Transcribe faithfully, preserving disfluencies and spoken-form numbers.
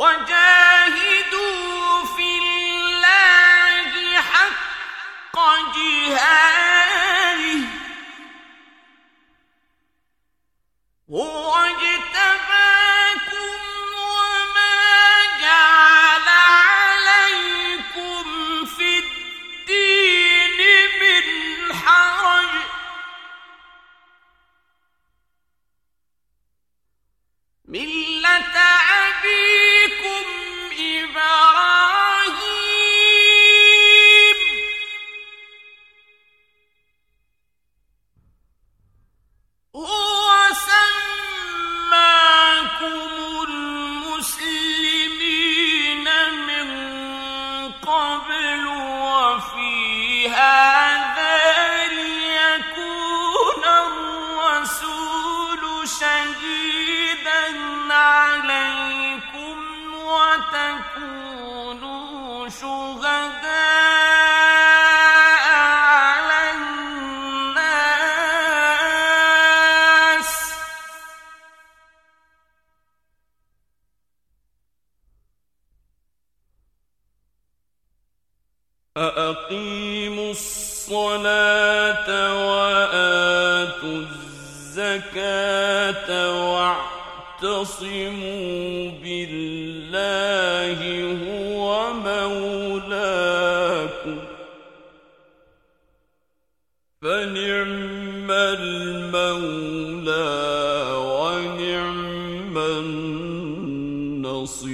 وجاهدوا في الله حق جهاده هو اجتباكم وما جعل عليكم في الدين من حرج ملة أبيكم إبراهيم هو سماكم المسلمين من قبل وفي هذا ليكون الرسول شهيدا عليكم وتكونوا شهداء على الناس أقيموا الصلاة وآتوا الزكاة واعتصموا بالله هو مولاكم فنعم المولى ونعم النصير